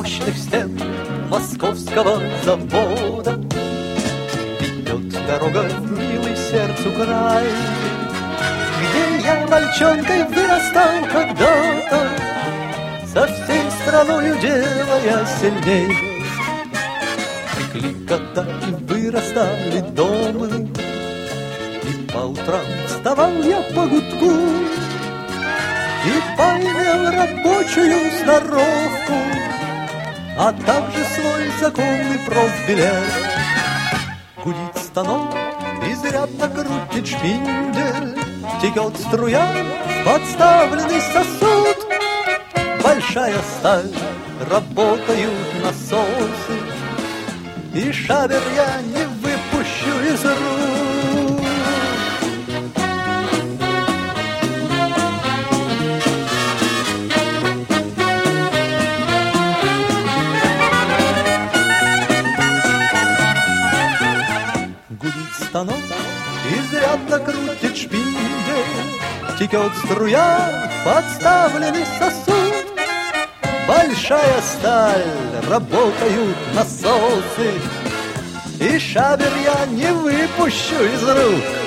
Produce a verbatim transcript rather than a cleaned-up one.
мощных стен московского завода ведет дорога в милый сердцу край, где я мальчонкой вырастал когда-то, со всей страною делая сильней. Текли года и вырастали дома, и по утрам вставал я по гудку и поимел рабочую сноровку, а также свой законный профбилет. Гудит станок, изрядно крутит шпиндель, текет струя, подставленный сосуд. Большая сталь, работают насосы, и шабер я не выпущу из рук. Гудит станок, изрядно крутит шпиндель, текет струя, подставленный сосуд. Большая сталь, работают насосы, и шабер я не выпущу из рук.